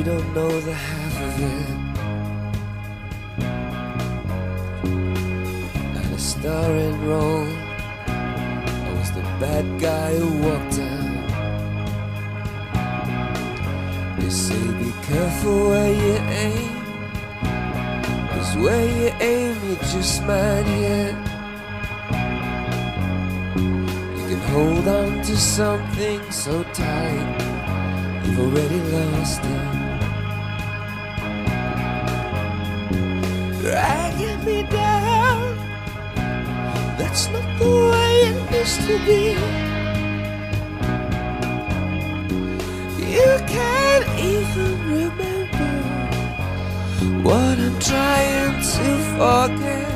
don't know the half of it. And a starring role, I was the bad guy who walked out. They say be careful where you aim, 'cause where you aim you just might hit. You can hold on to something so tight, you've already lost it. Dragging me down, that's not the way it used to be. You can't even remember what I'm trying to forget.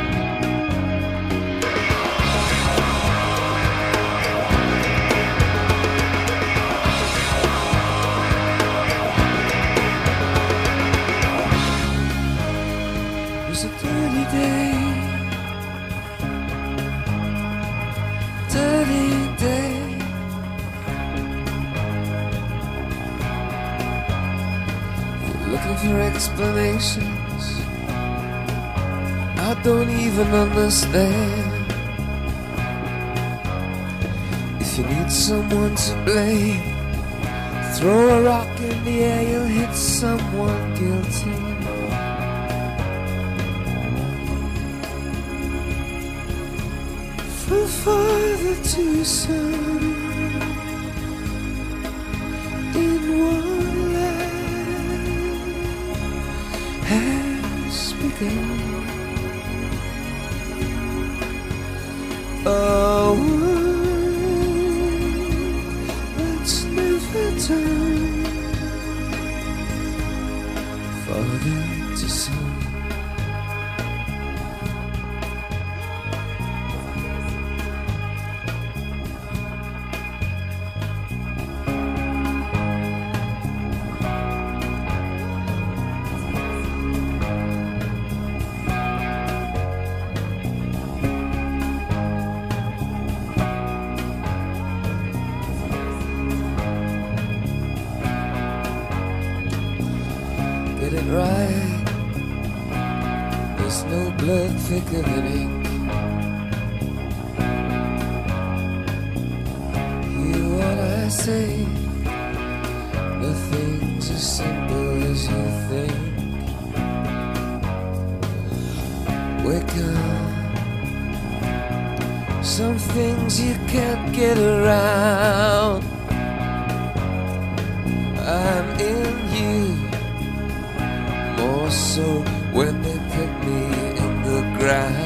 It was a dirty day, dirty day. Looking for explanations I don't even understand. If you need someone to blame, throw a rock in the air, you'll hit someone guilty. From father to son, in one land has begun. Oh, let's never turn father to son. Get it right, there's no blood thicker than ink. Hear what I say, nothing's as simple as you think. Wake up, some things you can't get around. I'm in you, more so when they put me in the ground.